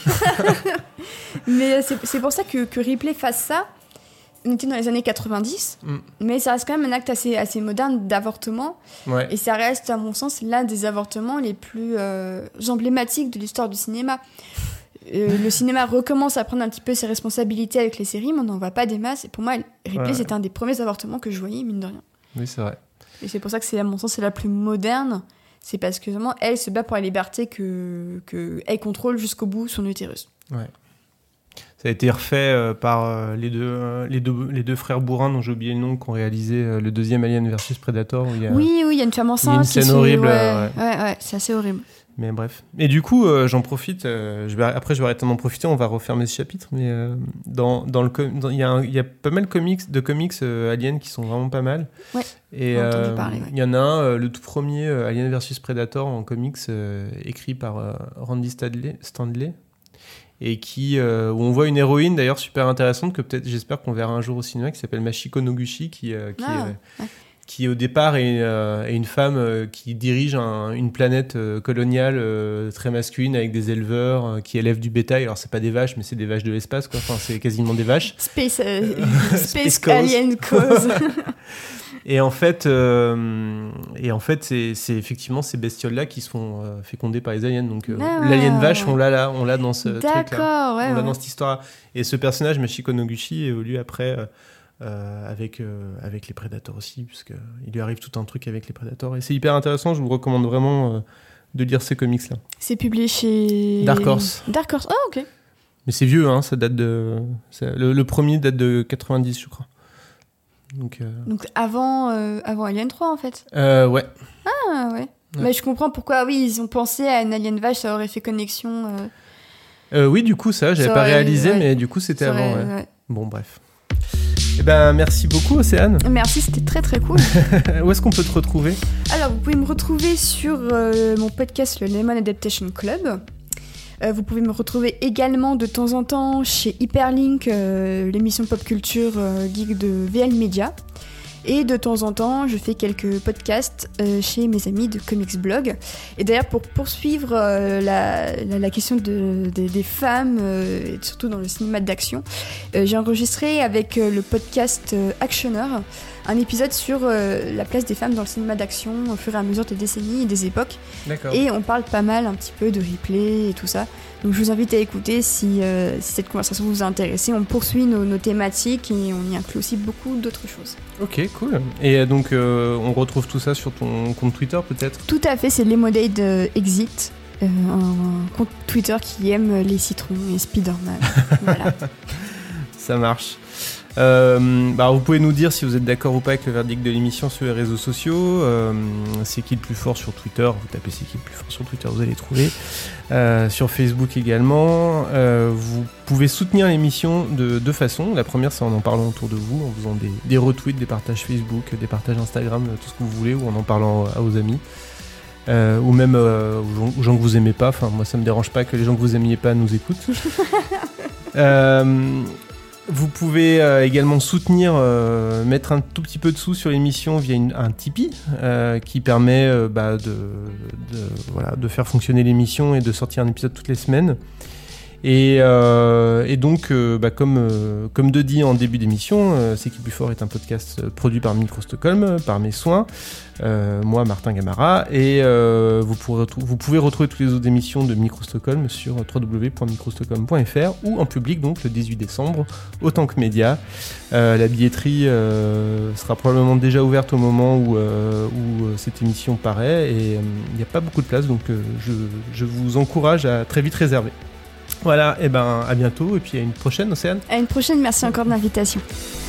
Mais c'est c'est pour ça que, que Ripley fasse ça. On était dans les années quatre-vingt-dix, Mm. mais ça reste quand même un acte assez, assez moderne d'avortement. Ouais. Et ça reste, à mon sens, l'un des avortements les plus euh, emblématiques de l'histoire du cinéma. Euh, le cinéma recommence à prendre un petit peu ses responsabilités avec les séries, mais on n'en voit pas des masses. Et pour moi, Ripley, Ouais. c'est un des premiers avortements que je voyais, mine de rien. Oui, c'est vrai. Et c'est pour ça que, c'est, à mon sens, c'est la plus moderne. C'est parce que vraiment, elle se bat pour la liberté que, que elle contrôle jusqu'au bout son utérus. Ouais. Ça a été refait euh, par euh, les, deux, euh, les, deux, les deux frères bourrins, dont j'ai oublié le nom, qui ont réalisé euh, le deuxième Alien versus Predator. Où il y a... Oui, oui, il y a une femme enceinte. une qui scène se- horrible, Ouais, euh, ouais, ouais, c'est assez horrible. Mais bref. Et du coup, euh, j'en profite. euh, je vais, après, je vais arrêter d'en profiter. On va refermer ce chapitre. Mais euh, dans, dans le, com- dans- il y, a un- il y a pas mal de comics, de comics euh, Alien qui sont vraiment pas mal. Ouais, Et j'ai entendu euh, parler, ouais. il y en a un, euh, le tout premier euh, Alien versus Predator en comics, euh, écrit par euh, Randy Stanley, Stanley et qui euh, où on voit une héroïne d'ailleurs super intéressante que peut-être, j'espère qu'on verra un jour au cinéma, qui s'appelle Machiko Noguchi, qui, euh, qui Ah, euh, ouais. qui au départ est, euh, est une femme euh, qui dirige un- une planète euh, coloniale euh, très masculine avec des éleveurs euh, qui élèvent du bétail. Alors c'est pas des vaches, mais c'est des vaches de l'espace, quoi. Enfin, c'est quasiment des vaches. Space, euh, Space Space Cause. Alien Cause. Et en fait, euh, et en fait, c'est, c'est effectivement ces bestioles-là qui se font euh, féconder par les aliens. Donc euh, Ah, l'alien ouais, vache, ouais. on l'a là, on l'a dans ce truc-là. D'accord, ouais. on l'a ouais. dans cette histoire. Et ce personnage, Machiko Noguchi, évolue après euh, euh, avec euh, avec les Predators aussi, puisque il lui arrive tout un truc avec les Predators. Et c'est hyper intéressant. Je vous recommande vraiment euh, de lire ces comics-là. C'est publié chez Dark Horse. Dark Horse. Ah, ok. Mais c'est vieux, hein. Ça date de ça- le, le premier date de quatre-vingt-dix, je crois. Donc, euh... Donc avant, euh, avant Alien trois, en fait. Euh, ouais. Ah, ouais. ouais. Bah, je comprends pourquoi, oui, ils ont pensé à une Alien vache, ça aurait fait connexion. Euh... Euh, oui, du coup, ça, j'avais ça pas aurait, réalisé, ouais. mais du coup, c'était ça avant. Aurait, ouais. Ouais. Bon, bref. Eh ben, merci beaucoup, Océane. Merci, c'était très très cool. Où est-ce qu'on peut te retrouver ? Alors, vous pouvez me retrouver sur euh, mon podcast, le Lemon Adaptation Club. Euh, vous pouvez me retrouver également de temps en temps chez Hyperlink, euh, l'émission pop culture euh, geek de V L Media. Et de temps en temps, je fais quelques podcasts euh, chez mes amis de Comics Blog. Et d'ailleurs, pour poursuivre euh, la, la, la question de, de, des femmes, euh, et surtout dans le cinéma d'action, euh, j'ai enregistré avec euh, le podcast euh, Actionneur un épisode sur euh, la place des femmes dans le cinéma d'action au fur et à mesure des décennies et des époques. D'accord. Et on parle pas mal un petit peu de Ripley et tout ça. Donc je vous invite à écouter si, euh, si cette conversation vous a intéressé. On poursuit nos, nos thématiques et on y inclut aussi beaucoup d'autres choses. Ok, cool. Et donc euh, on retrouve tout ça sur ton compte Twitter peut-être ? Tout à fait, c'est Lemonade Exit, euh, un compte Twitter qui aime les citrons et Spider-Man. Voilà. Ça marche. Euh, bah, vous pouvez nous dire si vous êtes d'accord ou pas avec le verdict de l'émission sur les réseaux sociaux. Euh, c'est qui le plus fort sur Twitter ? Vous tapez c'est qui le plus fort sur Twitter, vous allez trouver. Euh, sur Facebook également. Euh, vous pouvez soutenir l'émission de deux façons. La première, c'est en en parlant autour de vous, en faisant des, des retweets, des partages Facebook, des partages Instagram, tout ce que vous voulez, ou en en parlant à vos amis. Euh, ou même euh, aux, gens, aux gens que vous aimez pas. Enfin, moi, ça me dérange pas que les gens que vous aimiez pas nous écoutent. euh, Vous pouvez euh, également soutenir, euh, mettre un tout petit peu de sous sur l'émission via une, un Tipeee euh, qui permet euh, bah, de, de, voilà, de faire fonctionner l'émission et de sortir un épisode toutes les semaines. Et, euh, et donc, euh, bah, comme, euh, comme de dit en début d'émission, euh, C'est qui le plus fort est un podcast produit par Micro Stockholm, par mes soins, euh, moi Martin Gamara, et euh, vous, pourrez, vous pouvez retrouver toutes les autres émissions de Micro Stockholm sur w w w point micro stockholm point f r ou en public donc le dix-huit décembre, autant que média. Euh, la billetterie euh, sera probablement déjà ouverte au moment où, euh, où cette émission paraît, et il euh, n'y a pas beaucoup de place, donc euh, je, je vous encourage à très vite réserver. Voilà, et ben à bientôt, et puis à une prochaine, Océane. À une prochaine, merci encore de l'invitation.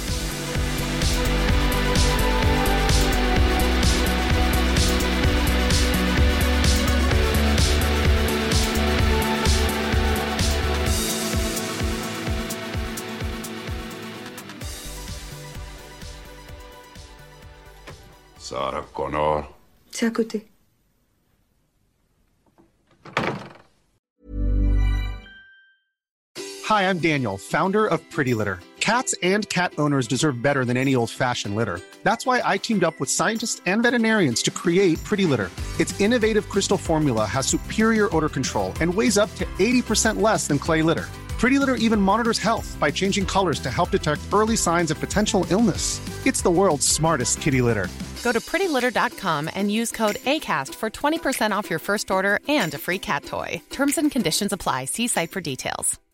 Sarah Connor. C'est à côté. Hi, I'm Daniel, founder of Pretty Litter. Cats and cat owners deserve better than any old-fashioned litter. That's why I teamed up with scientists and veterinarians to create Pretty Litter. Its innovative crystal formula has superior odor control and weighs up to eighty percent less than clay litter. Pretty Litter even monitors health by changing colors to help detect early signs of potential illness. It's the world's smartest kitty litter. Go to pretty litter dot com and use code ACAST for twenty percent off your first order and a free cat toy. Terms and conditions apply. See site for details.